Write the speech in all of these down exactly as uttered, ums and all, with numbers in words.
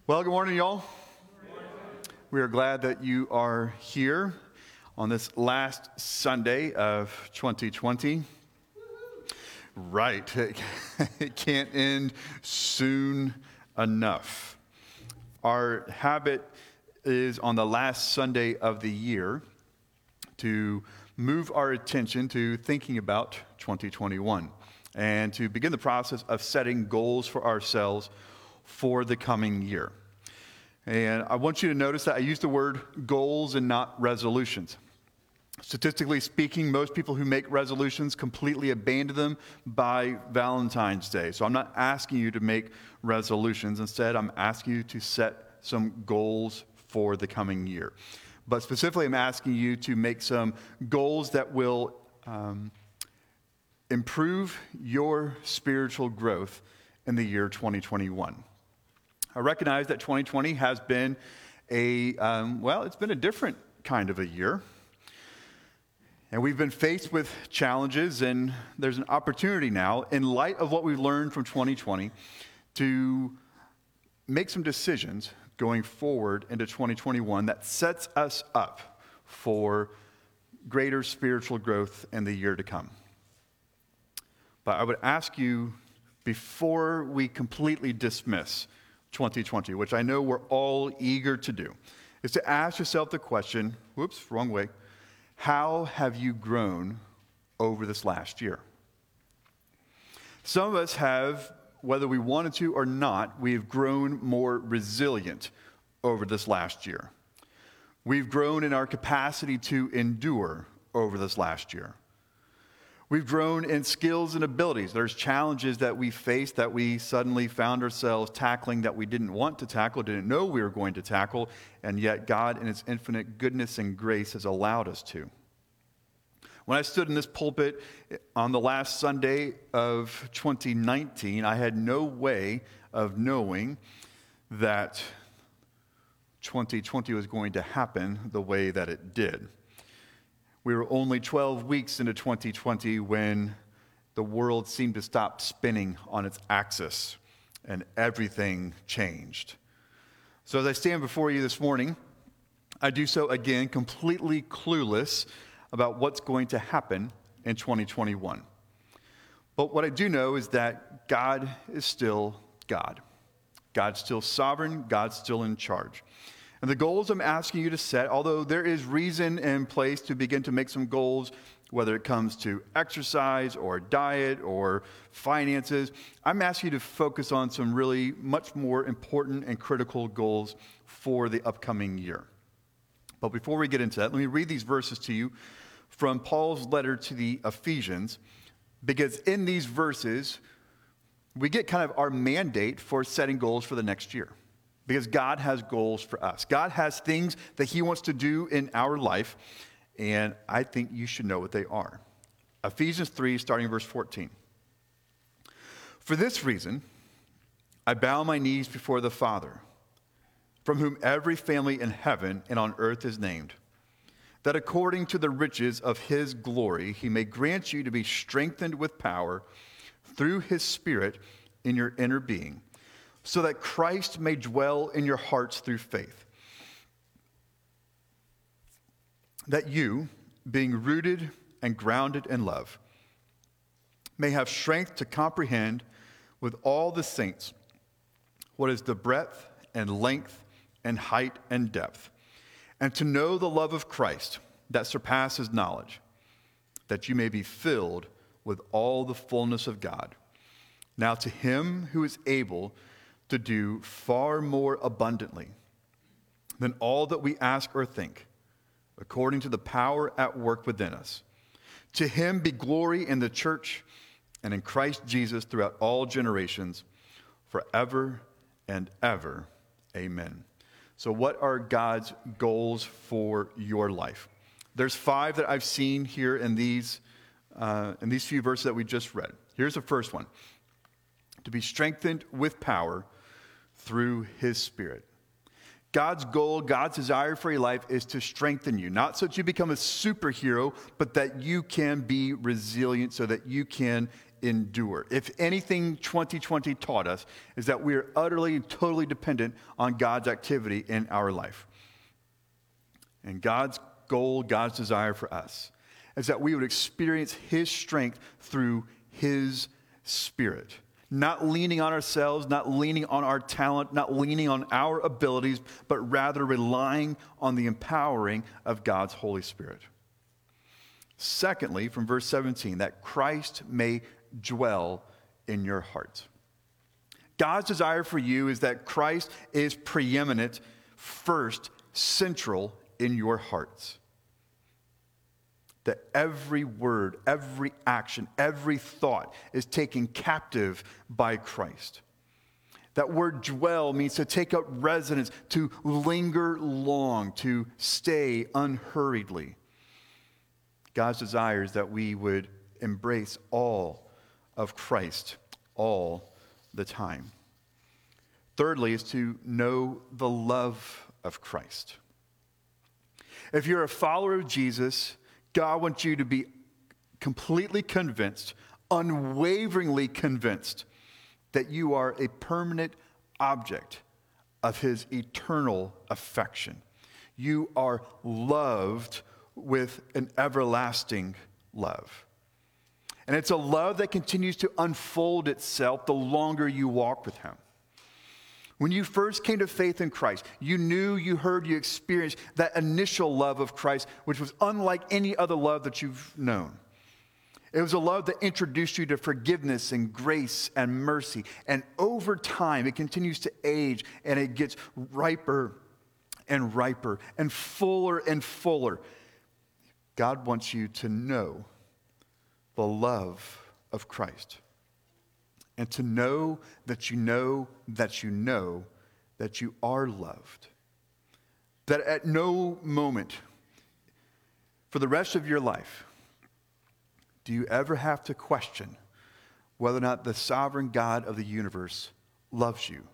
Well, good morning, y'all. Good morning. We are glad that you are here on this last Sunday of twenty twenty. Right. It can't end soon enough. Our habit is on the last Sunday of the year to move our attention to thinking about twenty twenty-one and to begin the process of setting goals for ourselves for the coming year. And I want you to notice that I use the word goals and not resolutions. Statistically speaking, most people who make resolutions completely abandon them by Valentine's Day. So I'm not asking you to make resolutions. Instead, I'm asking you to set some goals for the coming year. But specifically, I'm asking you to make some goals that will um, improve your spiritual growth in the year twenty twenty-one. I recognize that twenty twenty has been a, um, well, it's been a different kind of a year. And we've been faced with challenges, and there's an opportunity now, in light of what we've learned from twenty twenty, to make some decisions going forward into twenty twenty-one that sets us up for greater spiritual growth in the year to come. But I would ask you, before we completely dismiss twenty twenty, which I know we're all eager to do, is to ask yourself the question, whoops, wrong way, how have you grown over this last year? Some of us have, whether we wanted to or not, we have grown more resilient over this last year. We've grown in our capacity to endure over this last year. We've grown in skills and abilities. There's challenges that we faced that we suddenly found ourselves tackling that we didn't want to tackle, didn't know we were going to tackle, and yet God in His infinite goodness and grace has allowed us to. When I stood in this pulpit on the last Sunday of twenty nineteen, I had no way of knowing that twenty twenty was going to happen the way that it did. We were only twelve weeks into twenty twenty when the world seemed to stop spinning on its axis and everything changed. So as I stand before you this morning, I do so again completely clueless about what's going to happen in twenty twenty-one. But what I do know is that God is still God. God's still sovereign. God's still in charge. And the goals I'm asking you to set, although there is reason in place to begin to make some goals, whether it comes to exercise or diet or finances, I'm asking you to focus on some really much more important and critical goals for the upcoming year. But before we get into that, let me read these verses to you from Paul's letter to the Ephesians, because in these verses, we get kind of our mandate for setting goals for the next year. Because God has goals for us. God has things that He wants to do in our life, and I think you should know what they are. Ephesians three, starting verse fourteen. For this reason, I bow my knees before the Father, from whom every family in heaven and on earth is named, that according to the riches of His glory, He may grant you to be strengthened with power through His Spirit in your inner being, so that Christ may dwell in your hearts through faith, that you, being rooted and grounded in love, may have strength to comprehend with all the saints what is the breadth and length and height and depth, and to know the love of Christ that surpasses knowledge, that you may be filled with all the fullness of God. Now to Him who is able to do far more abundantly than all that we ask or think, according to the power at work within us. To Him be glory in the church and in Christ Jesus throughout all generations, forever and ever. Amen. So what are God's goals for your life? There's five that I've seen here in these, uh, in these few verses that we just read. Here's the first one. To be strengthened with power through His Spirit. God's goal, God's desire for your life is to strengthen you, not so that you become a superhero, but that you can be resilient so that you can endure. If anything twenty twenty taught us is that we are utterly and totally dependent on God's activity in our life. And God's goal, God's desire for us is that we would experience his strength through his Spirit. Not leaning on ourselves, not leaning on our talent, not leaning on our abilities, but rather relying on the empowering of God's Holy Spirit. Secondly, from verse seventeen, that Christ may dwell in your heart. God's desire for you is that Christ is preeminent, first, central in your hearts. That every word, every action, every thought is taken captive by Christ. That word dwell means to take up residence, to linger long, to stay unhurriedly. God's desire is that we would embrace all of Christ all the time. Thirdly is to know the love of Christ. If you're a follower of Jesus, God wants you to be completely convinced, unwaveringly convinced, that you are a permanent object of his eternal affection. You are loved with an everlasting love. And it's a love that continues to unfold itself the longer you walk with him. When you first came to faith in Christ, you knew, you heard, you experienced that initial love of Christ, which was unlike any other love that you've known. It was a love that introduced you to forgiveness and grace and mercy. And over time, it continues to age and it gets riper and riper and fuller and fuller. God wants you to know the love of Christ. And to know that you know that you know that you are loved. That at no moment for the rest of your life do you ever have to question whether or not the sovereign God of the universe loves you.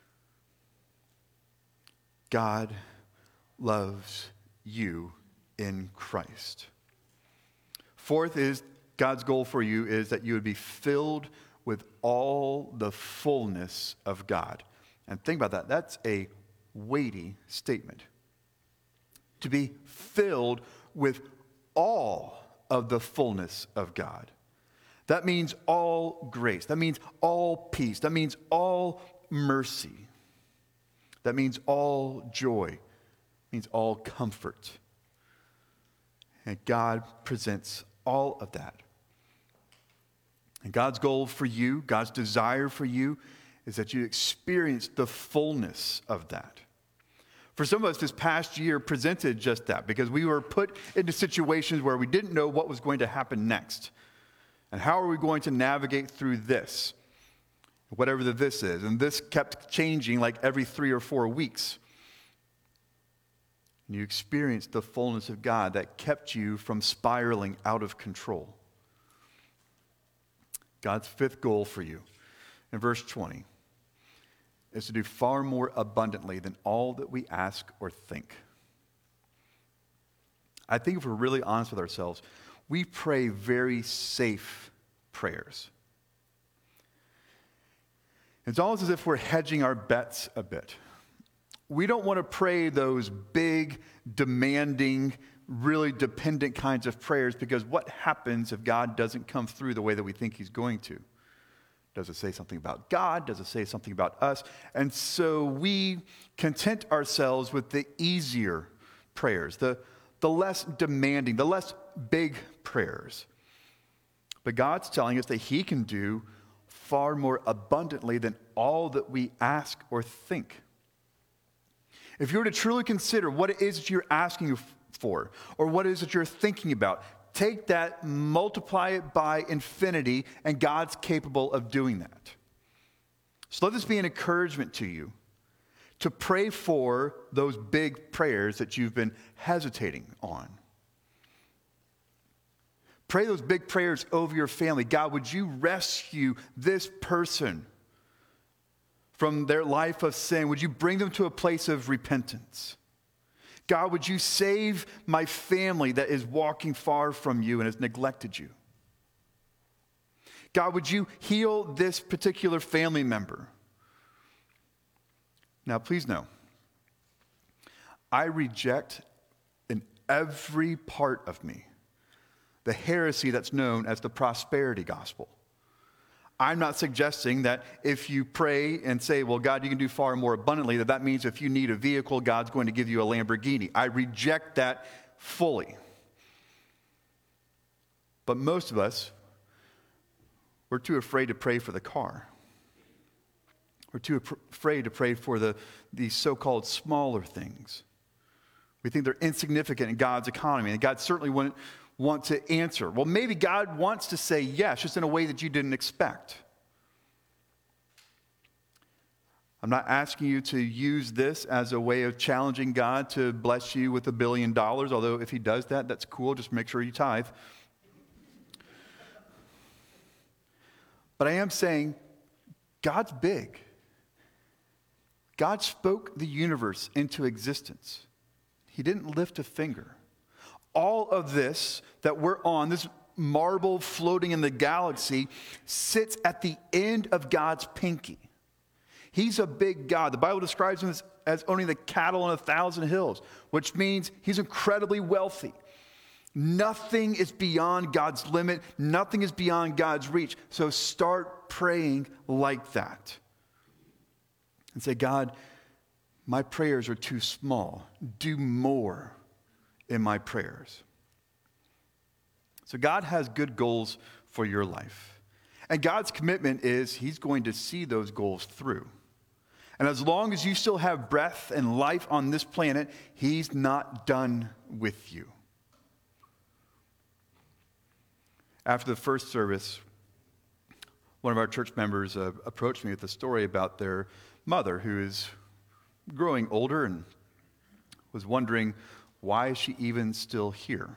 God loves you in Christ. Fourth is God's goal for you is that you would be filled with all the fullness of God. And think about that. That's a weighty statement. To be filled with all of the fullness of God. That means all grace. That means all peace. That means all mercy. That means all joy. It means all comfort. And God presents all of that. And God's goal for you, God's desire for you, is that you experience the fullness of that. For some of us, this past year presented just that, because we were put into situations where we didn't know what was going to happen next. And how are we going to navigate through this? Whatever the this is. And this kept changing like every three or four weeks. And you experienced the fullness of God that kept you from spiraling out of control. God's fifth goal for you, in verse twenty, is to do far more abundantly than all that we ask or think. I think if we're really honest with ourselves, we pray very safe prayers. It's almost as if we're hedging our bets a bit. We don't want to pray those big, demanding, really dependent kinds of prayers, because what happens if God doesn't come through the way that we think he's going to? Does it say something about God? Does it say something about us? And so we content ourselves with the easier prayers, the, the less demanding, the less big prayers. But God's telling us that he can do far more abundantly than all that we ask or think. If you were to truly consider what it is that you're asking for, or what it is that you're thinking about, take that, multiply it by infinity, and God's capable of doing that. So let this be an encouragement to you to pray for those big prayers that you've been hesitating on. Pray those big prayers over your family. God, would you rescue this person from their life of sin? Would you bring them to a place of repentance? God, would you save my family that is walking far from you and has neglected you? God, would you heal this particular family member? Now, please know, I reject in every part of me the heresy that's known as the prosperity gospel. I'm not suggesting that if you pray and say, well, God, you can do far more abundantly, that that means if you need a vehicle, God's going to give you a Lamborghini. I reject that fully. But most of us, we're too afraid to pray for the car. We're too af- afraid to pray for the, the so-called smaller things. We think they're insignificant in God's economy, and God certainly wouldn't want to answer. Well, maybe God wants to say yes, just in a way that you didn't expect. I'm not asking you to use this as a way of challenging God to bless you with a billion dollars, although if he does that, that's cool. Just make sure you tithe. But I am saying God's big. God spoke the universe into existence. He didn't lift a finger. All of this that we're on, this marble floating in the galaxy, sits at the end of God's pinky. He's a big God. The Bible describes him as, as owning the cattle on a thousand hills, which means he's incredibly wealthy. Nothing is beyond God's limit. Nothing is beyond God's reach. So start praying like that. And say, God, my prayers are too small. Do more in my prayers. So God has good goals for your life. And God's commitment is he's going to see those goals through. And as long as you still have breath and life on this planet, he's not done with you. After the first service, one of our church members uh, approached me with a story about their mother who is growing older and was wondering, why is she even still here?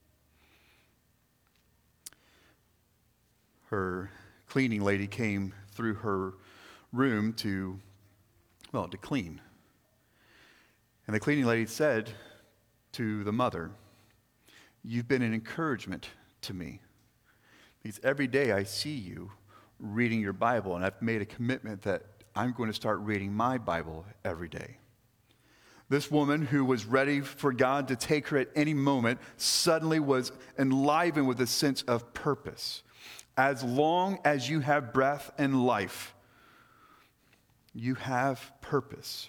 Her cleaning lady came through her room to, well, to clean. And the cleaning lady said to the mother, you've been an encouragement to me. Because every day I see you reading your Bible, and I've made a commitment that I'm going to start reading my Bible every day. This woman who was ready for God to take her at any moment suddenly was enlivened with a sense of purpose. As long as you have breath and life, you have purpose.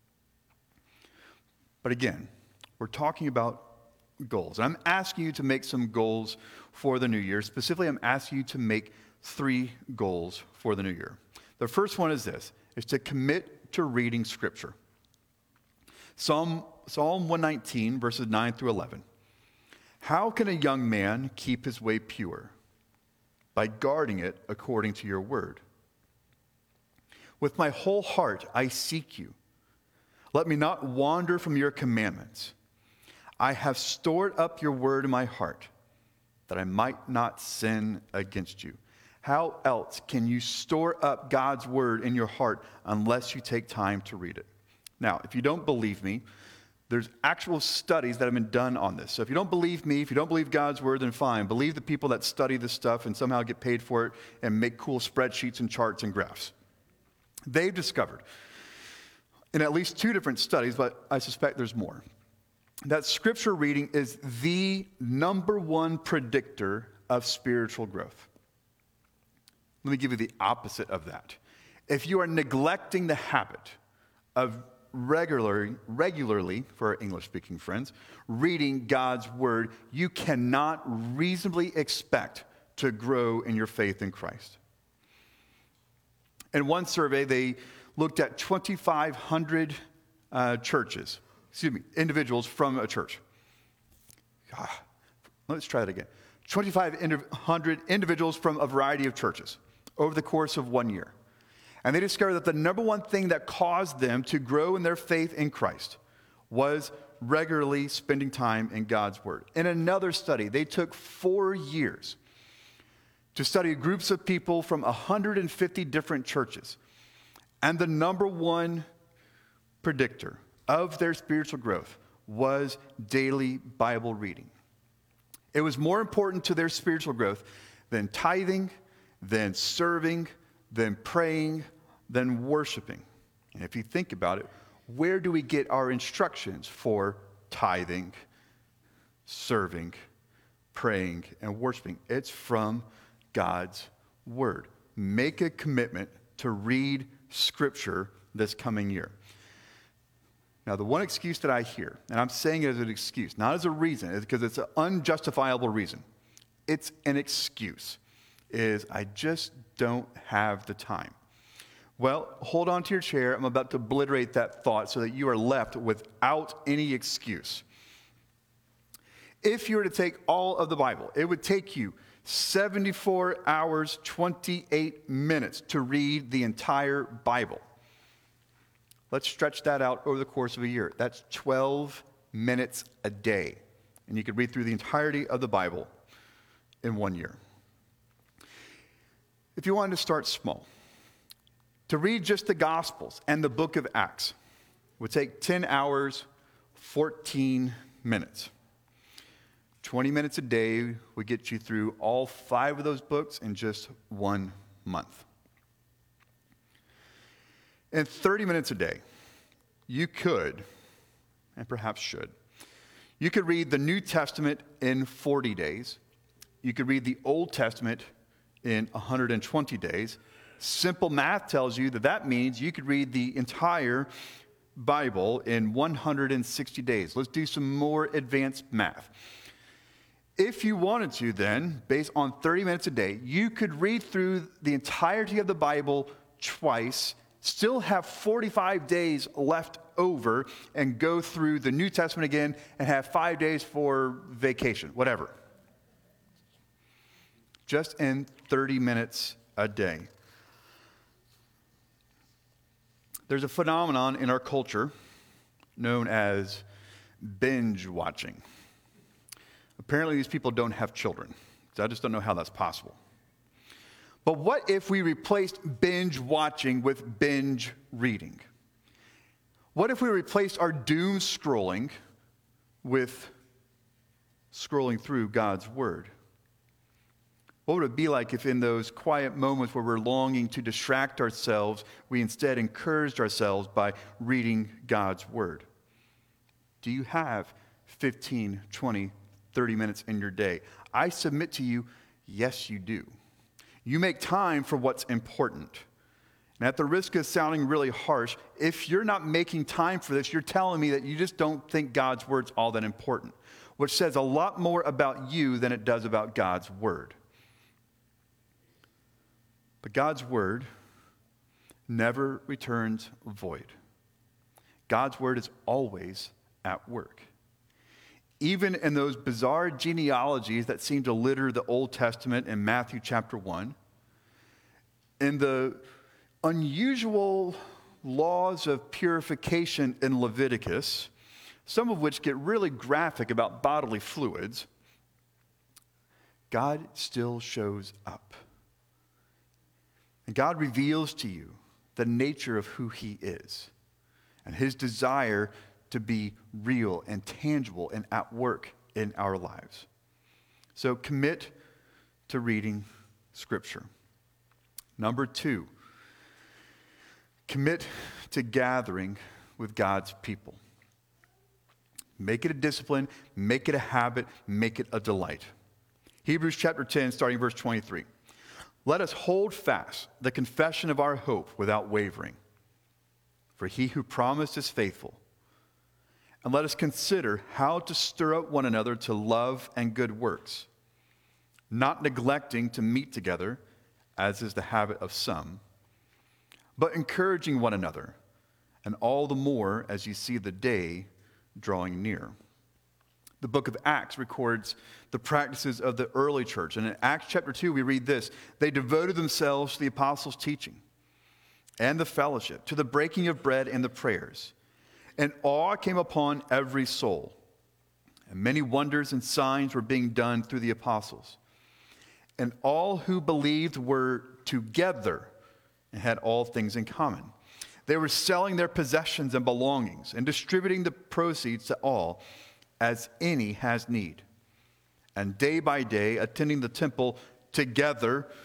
But again, we're talking about goals. And I'm asking you to make some goals for the new year. Specifically, I'm asking you to make three goals for the new year. The first one is this, is to commit to reading Scripture. Psalm, Psalm one nineteen, verses nine through eleven. How can a young man keep his way pure? By guarding it according to your word. With my whole heart I seek you. Let me not wander from your commandments. I have stored up your word in my heart, that I might not sin against you. How else can you store up God's word in your heart unless you take time to read it? Now, if you don't believe me, there's actual studies that have been done on this. So if you don't believe me, if you don't believe God's word, then fine. Believe the people that study this stuff and somehow get paid for it and make cool spreadsheets and charts and graphs. They've discovered, in at least two different studies, but I suspect there's more, that Scripture reading is the number one predictor of spiritual growth. Let me give you the opposite of that. If you are neglecting the habit of regularly, regularly, for our English-speaking friends, reading God's word, you cannot reasonably expect to grow in your faith in Christ. In one survey, they looked at twenty-five hundred uh, churches, excuse me, individuals from a church. Ah, let's try that again. twenty-five hundred individuals from a variety of churches over the course of one year. And they discovered that the number one thing that caused them to grow in their faith in Christ was regularly spending time in God's word. In another study, they took four years to study groups of people from one hundred fifty different churches. And the number one predictor of their spiritual growth was daily Bible reading. It was more important to their spiritual growth than tithing then serving, then praying, then worshiping. And if you think about it, where do we get our instructions for tithing, serving, praying, and worshiping? It's from God's Word. Make a commitment to read Scripture this coming year. Now, the one excuse that I hear, and I'm saying it as an excuse, not as a reason, it's because it's an unjustifiable reason. It's an excuse, is I just don't have the time. Well, hold on to your chair. I'm about to obliterate that thought so that you are left without any excuse. If you were to take all of the Bible, it would take you seventy-four hours, twenty-eight minutes to read the entire Bible. Let's stretch that out over the course of a year. That's twelve minutes a day. And you could read through the entirety of the Bible in one year. If you wanted to start small, to read just the Gospels and the book of Acts would take ten hours, fourteen minutes. twenty minutes a day would get you through all five of those books in just one month. In thirty minutes a day, you could, and perhaps should, you could read the New Testament in forty days. You could read the Old Testament in one hundred twenty days. Simple math tells you that that means you could read the entire Bible in one hundred sixty days. Let's do some more advanced math. If you wanted to, then, based on thirty minutes a day, you could read through the entirety of the Bible twice, still have forty-five days left over, and go through the New Testament again and have five days for vacation, whatever. Just in thirty minutes a day. There's a phenomenon in our culture known as binge watching. Apparently, these people don't have children, so I just don't know how that's possible. But what if we replaced binge watching with binge reading? What if we replaced our doom scrolling with scrolling through God's Word? What would it be like if in those quiet moments where we're longing to distract ourselves, we instead encouraged ourselves by reading God's Word? Do you have fifteen, twenty, thirty minutes in your day? I submit to you, yes, you do. You make time for what's important. And at the risk of sounding really harsh, if you're not making time for this, you're telling me that you just don't think God's Word's all that important, which says a lot more about you than it does about God's Word. But God's Word never returns void. God's Word is always at work. Even in those bizarre genealogies that seem to litter the Old Testament in Matthew chapter one, in the unusual laws of purification in Leviticus, some of which get really graphic about bodily fluids, God still shows up. And God reveals to you the nature of who He is and His desire to be real and tangible and at work in our lives. So commit to reading Scripture. Number two, commit to gathering with God's people. Make it a discipline, make it a habit, make it a delight. Hebrews chapter ten, starting verse twenty-three. Let us hold fast the confession of our hope without wavering, for He who promised is faithful. And let us consider how to stir up one another to love and good works, not neglecting to meet together, as is the habit of some, but encouraging one another, and all the more as you see the day drawing near. The book of Acts records the practices of the early church. And in Acts chapter two, we read this: they devoted themselves to the apostles' teaching and the fellowship, to the breaking of bread and the prayers. And awe came upon every soul. And many wonders and signs were being done through the apostles. And all who believed were together and had all things in common. They were selling their possessions and belongings and distributing the proceeds to all as any has need. And day by day, attending the temple together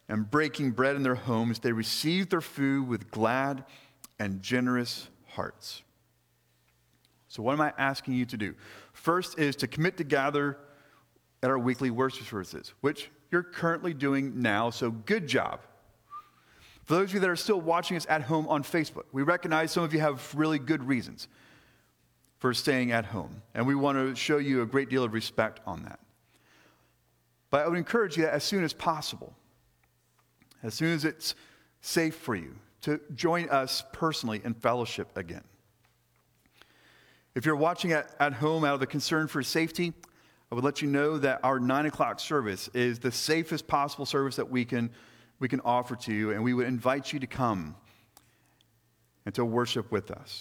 and breaking bread in their homes, they received their food with glad and generous hearts. So what am I asking you to do? First is to commit to gather at our weekly worship services, which you're currently doing now, so good job. For those of you that are still watching us at home on Facebook, we recognize some of you have really good reasons for staying at home, and we want to show you a great deal of respect on that. But I would encourage you that as soon as possible, as soon as it's safe for you, to join us personally in fellowship again. If you're watching at, at home out of the concern for safety, I would let you know that our nine o'clock service is the safest possible service that we can, we can offer to you, and we would invite you to come and to worship with us.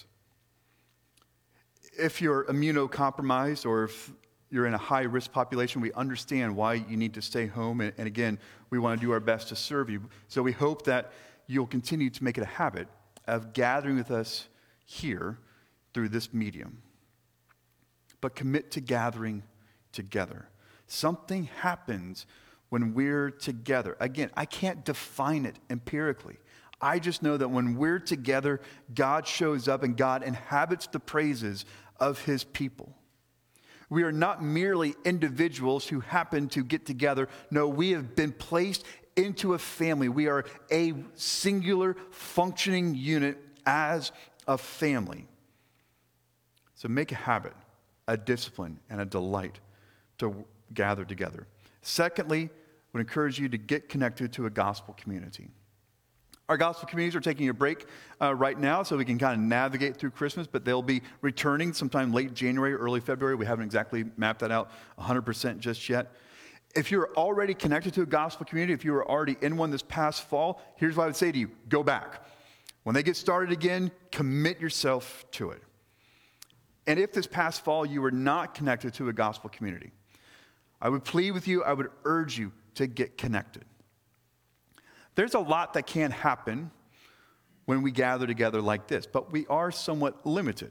If you're immunocompromised or if you're in a high-risk population, we understand why you need to stay home, and, and again, we want to do our best to serve you. So we hope that you'll continue to make it a habit of gathering with us here through this medium. But commit to gathering together. Something happens when we're together. Again, I can't define it empirically. I just know that when we're together, God shows up and God inhabits the praises of his people. We are not merely individuals who happen to get together. No, we have been placed into a family. We are a singular functioning unit as a family. So make a habit, a discipline, and a delight to gather together. Secondly, I would encourage you to get connected to a gospel community. Our gospel communities are taking a break uh, right now so we can kind of navigate through Christmas, but they'll be returning sometime late January, early February. We haven't exactly mapped that out one hundred percent just yet. If you're already connected to a gospel community, if you were already in one this past fall, here's what I would say to you. Go back. When they get started again, commit yourself to it. And if this past fall you were not connected to a gospel community, I would plead with you, I would urge you to get connected. There's a lot that can happen when we gather together like this, but we are somewhat limited.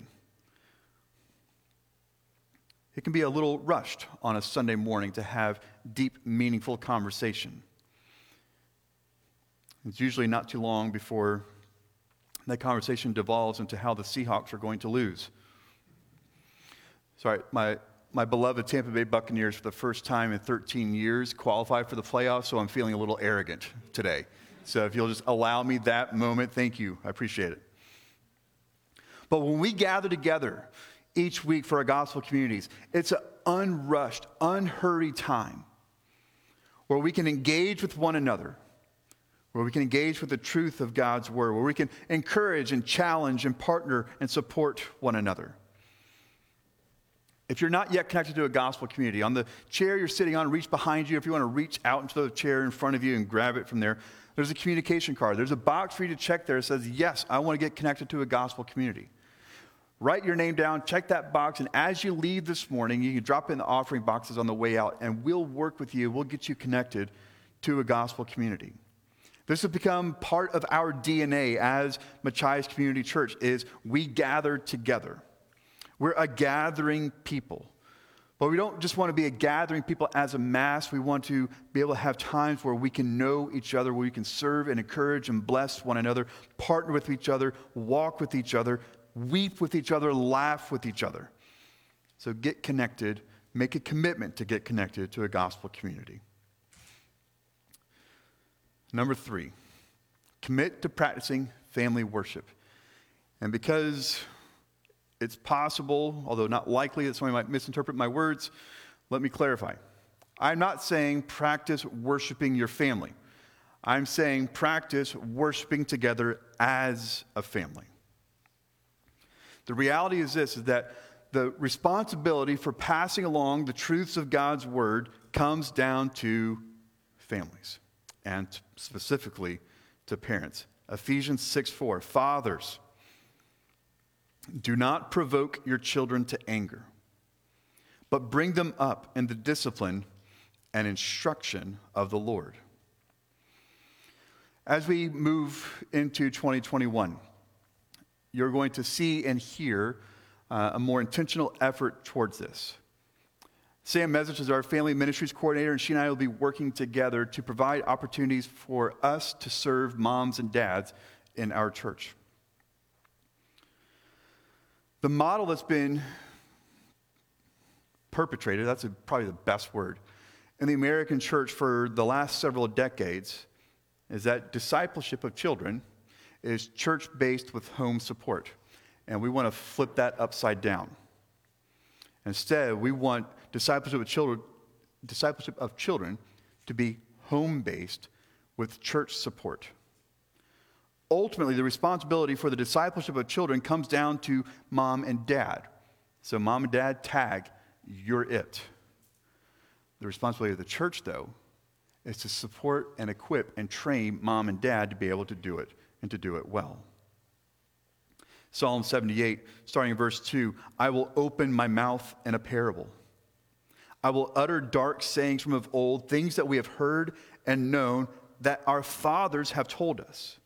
It can be a little rushed on a Sunday morning to have deep, meaningful conversation. It's usually not too long before that conversation devolves into how the Seahawks are going to lose. Sorry, my, my beloved Tampa Bay Buccaneers for the first time in thirteen years qualified for the playoffs, so I'm feeling a little arrogant today. So if you'll just allow me that moment, thank you. I appreciate it. But when we gather together each week for our gospel communities, it's an unrushed, unhurried time where we can engage with one another, where we can engage with the truth of God's word, where we can encourage and challenge and partner and support one another. If you're not yet connected to a gospel community, on the chair you're sitting on, reach behind you. If you want to reach out into the chair in front of you and grab it from there, there's a communication card. There's a box for you to check there that says, yes, I want to get connected to a gospel community. Write your name down, check that box, and as you leave this morning, you can drop in the offering boxes on the way out, and we'll work with you. We'll get you connected to a gospel community. This has become part of our D N A as Machias Community Church, is we gather together. We're a gathering people. But we don't just want to be a gathering people as a mass. We want to be able to have times where we can know each other, where we can serve and encourage and bless one another, partner with each other, walk with each other, weep with each other, laugh with each other. So get connected. Make a commitment to get connected to a gospel community. Number three, commit to practicing family worship. And because it's possible, although not likely, that somebody might misinterpret my words, let me clarify. I'm not saying practice worshiping your family. I'm saying practice worshiping together as a family. The reality is this, is that the responsibility for passing along the truths of God's word comes down to families, and specifically to parents. Ephesians six four, fathers, do not provoke your children to anger, but bring them up in the discipline and instruction of the Lord. As we move into twenty twenty-one, you're going to see and hear uh, a more intentional effort towards this. Sam Mesich is our family ministries coordinator, and she and I will be working together to provide opportunities for us to serve moms and dads in our church. The model that's been perpetrated, that's a, probably the best word, in the American church for the last several decades is that discipleship of children is church-based with home support. And we want to flip that upside down. Instead, we want discipleship of children, discipleship of children to be home-based with church support. Ultimately, the responsibility for the discipleship of children comes down to mom and dad. So mom and dad tag, you're it. The responsibility of the church, though, is to support and equip and train mom and dad to be able to do it and to do it well. Psalm seventy-eight, starting in verse two, I will open my mouth in a parable. I will utter dark sayings from of old, things that we have heard and known that our fathers have told us.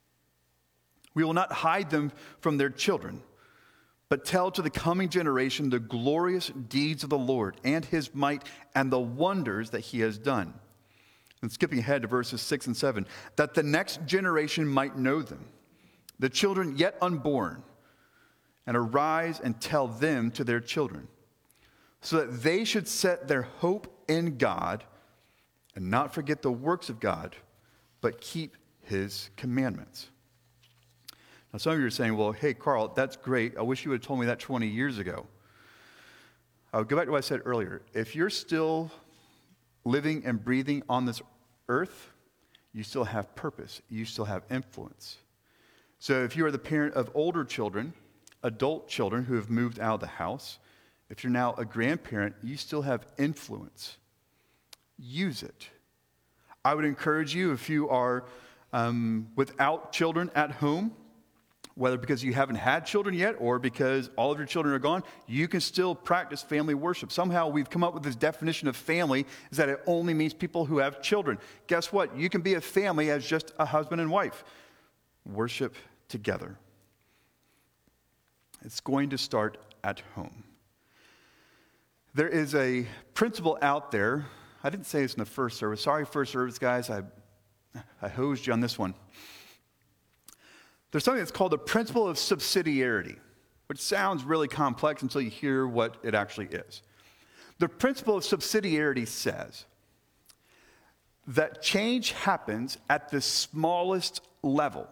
We will not hide them from their children, but tell to the coming generation the glorious deeds of the Lord and his might and the wonders that he has done. And skipping ahead to verses six and seven, that the next generation might know them, the children yet unborn, and arise and tell them to their children, so that they should set their hope in God and not forget the works of God, but keep his commandments. Now, some of you are saying, well, hey, Carl, that's great. I wish you would have told me that twenty years ago. I'll go back to what I said earlier. If you're still living and breathing on this earth, you still have purpose. You still have influence. So if you are the parent of older children, adult children who have moved out of the house, if you're now a grandparent, you still have influence. Use it. I would encourage you, if you are um, without children at home, whether because you haven't had children yet or because all of your children are gone, you can still practice family worship. Somehow we've come up with this definition of family is that it only means people who have children. Guess what? You can be a family as just a husband and wife. Worship together. It's going to start at home. There is a principle out there. I didn't say this in the first service. Sorry, first service guys. I, I hosed you on this one. There's something that's called the principle of subsidiarity, which sounds really complex until you hear what it actually is. The principle of subsidiarity says that change happens at the smallest level.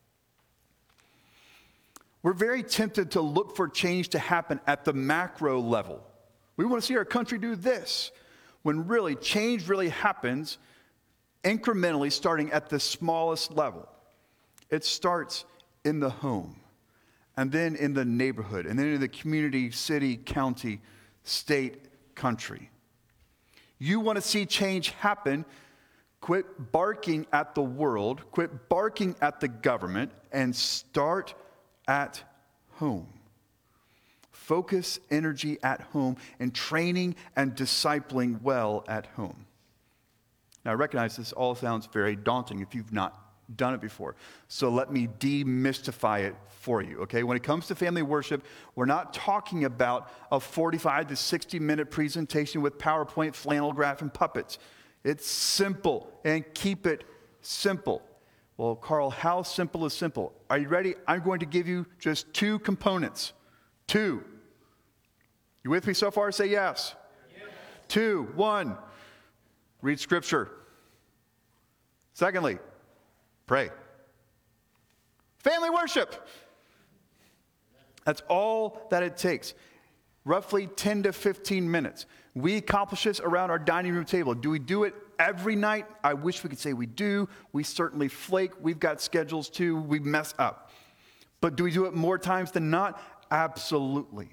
We're very tempted to look for change to happen at the macro level. We want to see our country do this, when really change really happens incrementally starting at the smallest level. It starts in the home, and then in the neighborhood, and then in the community, city, county, state, country. You want to see change happen, quit barking at the world, quit barking at the government, and start at home. Focus energy at home and training and discipling well at home. Now, I recognize this all sounds very daunting if you've not done it before. So let me demystify it for you, okay? When it comes to family worship, we're not talking about a forty-five to sixty minute presentation with PowerPoint, flannel graph, and puppets. It's simple, and keep it simple. Well, Carl, how simple is simple? Are you ready? I'm going to give you just two components. Two. You with me so far? Say yes. Yes. Two. One. Read Scripture. Secondly, pray. Family worship. That's all that it takes. Roughly ten to fifteen minutes. We accomplish this around our dining room table. Do we do it every night? I wish we could say we do. We certainly flake. We've got schedules too. We mess up. But do we do it more times than not? Absolutely.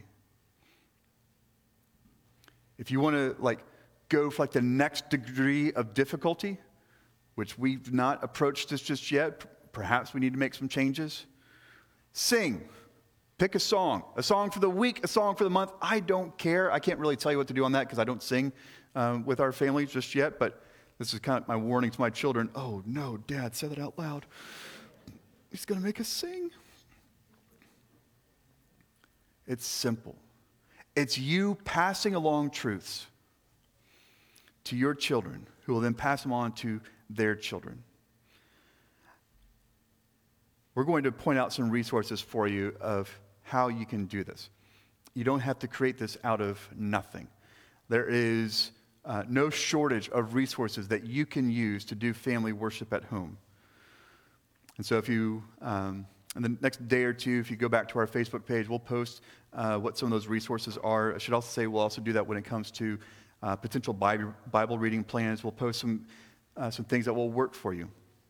If you want to like go for like the next degree of difficulty, which we've not approached this just yet, perhaps we need to make some changes. Sing. Pick a song. A song for the week, a song for the month. I don't care. I can't really tell you what to do on that because I don't sing um, with our family just yet, but this is kind of my warning to my children. Oh, no, Dad, say that out loud. He's going to make us sing. It's simple. It's you passing along truths to your children, who will then pass them on to their children. We're going to point out some resources for you of how you can do this. You don't have to create this out of nothing. There is uh, no shortage of resources that you can use to do family worship at home. And so if you, um, in the next day or two, if you go back to our Facebook page, we'll post uh, what some of those resources are. I should also say we'll also do that when it comes to uh, potential Bible, Bible reading plans. We'll post some, uh, some things that will work for you.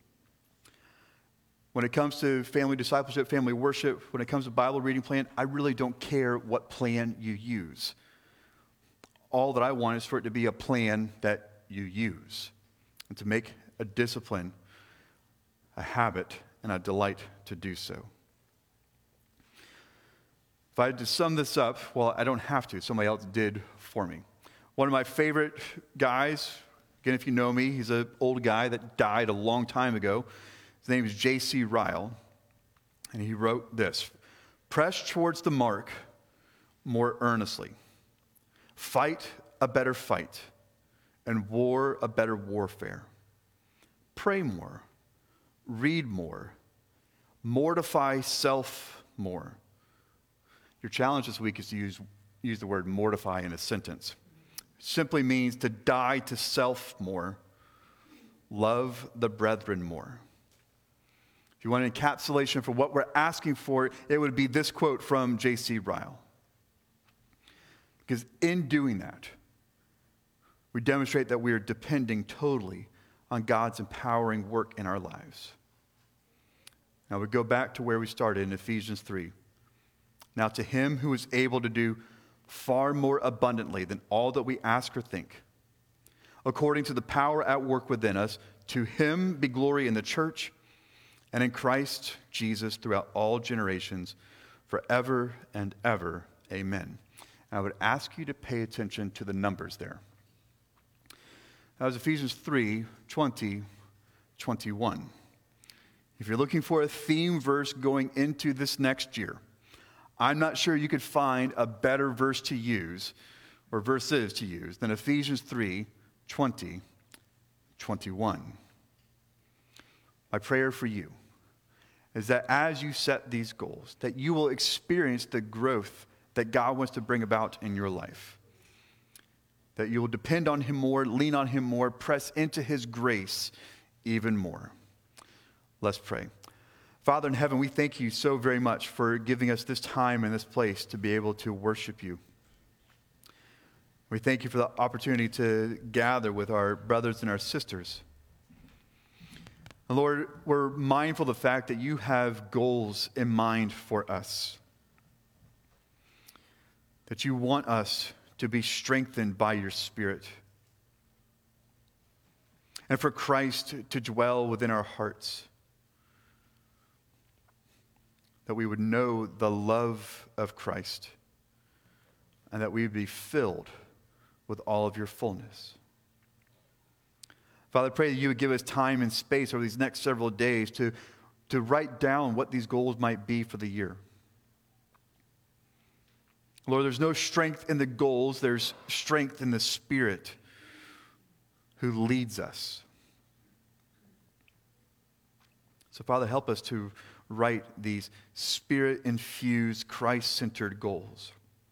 When it comes to family discipleship, family worship, when it comes to Bible reading plan, I really don't care what plan you use. All that I want is for it to be a plan that you use and to make a discipline, a habit, and a delight to do so. If I had to sum this up, well, I don't have to. Somebody else did for me. One of my favorite guys, again, if you know me, he's an old guy that died a long time ago. His name is J C Ryle, and he wrote this: "Press towards the mark more earnestly. Fight a better fight, and war a better warfare. Pray more, read more, mortify self more." Your challenge this week is to use, use the word mortify in a sentence. It simply means to die to self more, love the brethren more. If you want an encapsulation for what we're asking for, it would be this quote from J C Ryle. Because in doing that, we demonstrate that we are depending totally on God's empowering work in our lives. Now we go back to where we started in Ephesians three. "Now to him who is able to do far more abundantly than all that we ask or think, according to the power at work within us, to him be glory in the church and in Christ Jesus throughout all generations, forever and ever. Amen." And I would ask you to pay attention to the numbers there. That was Ephesians three, twenty, twenty-one. If you're looking for a theme verse going into this next year, I'm not sure you could find a better verse to use, or verses to use, than Ephesians three, twenty, twenty-one. My prayer for you is that as you set these goals, that you will experience the growth that God wants to bring about in your life. That you will depend on him more, lean on him more, press into his grace even more. Let's pray. Father in heaven, we thank you so very much for giving us this time and this place to be able to worship you. We thank you for the opportunity to gather with our brothers and our sisters. And Lord, we're mindful of the fact that you have goals in mind for us. That you want us to be strengthened by your Spirit. And for Christ to dwell within our hearts. That we would know the love of Christ. And that we would be filled with all of your fullness. Father, I pray that you would give us time and space over these next several days to, to write down what these goals might be for the year. Lord, there's no strength in the goals. There's strength in the Spirit who leads us. So, Father, help us to write these Spirit-infused, Christ-centered goals.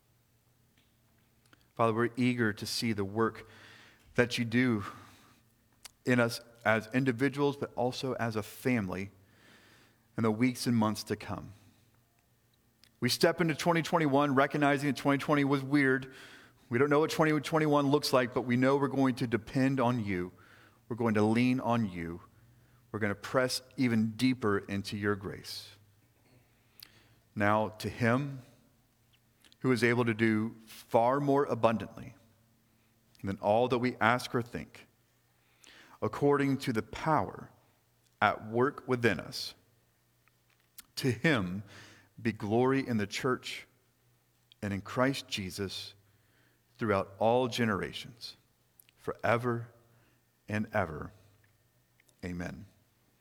Father, we're eager to see the work that you do in us as individuals, but also as a family in the weeks and months to come. We step into twenty twenty-one recognizing that twenty twenty was weird. We don't know what twenty twenty-one looks like, but we know we're going to depend on you. We're going to lean on you. We're going to press even deeper into your grace. Now to him who is able to do far more abundantly than all that we ask or think, according to the power at work within us, to him be glory in the church and in Christ Jesus throughout all generations, forever and ever. Amen.